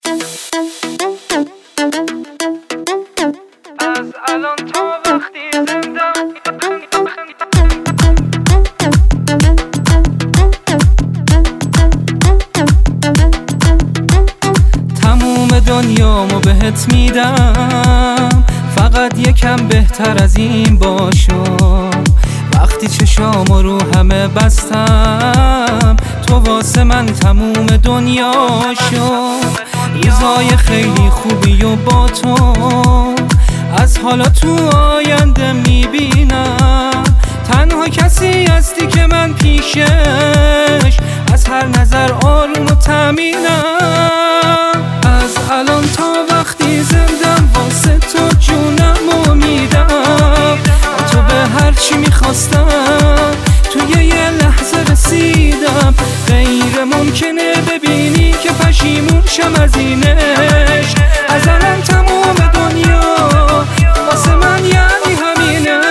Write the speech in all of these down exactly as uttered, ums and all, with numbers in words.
از الان تا وقتی زنده تموم دنیامو بهت میدم، فقط یکم بهتر از این باشو. وقتی چشامو رو همه بستم، تو واسه من تموم دنیاشو. روزای خیلی خوبی و با تو، از حالا تو آینده میبینم. تنها کسی هستی که من پیشش از هر نظر آروم و تامینم. از الان تا وقتی زندم واسه تو جونمو میدم. تو به هر چی میخواستم توی یه لحظه رسیدم. غیر ممکنه ببینی که پشیمون شم از اینش. از الان تموم دنیا واسه من یعنی همینش.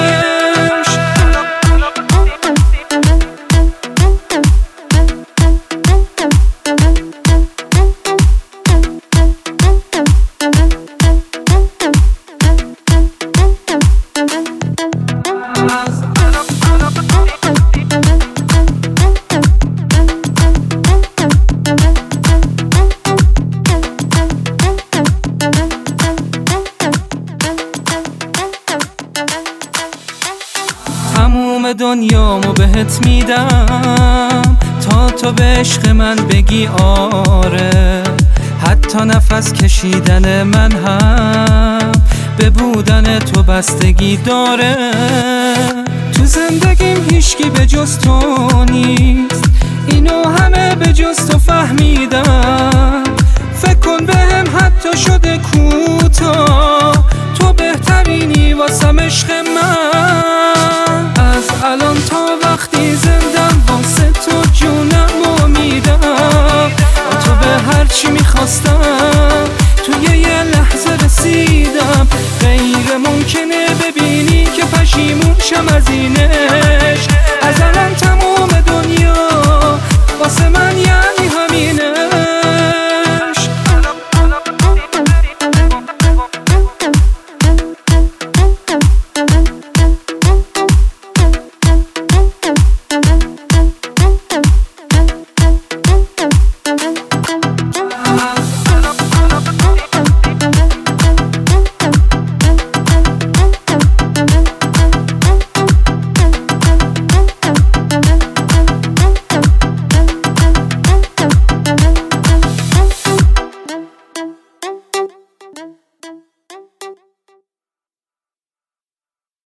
تموم دنیامو بهت میدم تا تو به عشق من بگی آره. حتی نفس کشیدن من هم به بودن تو بستگی داره. تو زندگیم هیچکی به جز تو نیست، اینو همه به جز تو فهمیدم. فکر کن بهم حتی شده کوتاه، تو بهترینی واسم عشق من. از الان تا وقتی زندم واسه تو جونمو میدم. تو به هر چی میخواستم توی یه لحظه رسیدم. غیر ممکنه ببینی که پشیمون شم از اینش. از الان تموم دنیا واسه من یعنی همینش.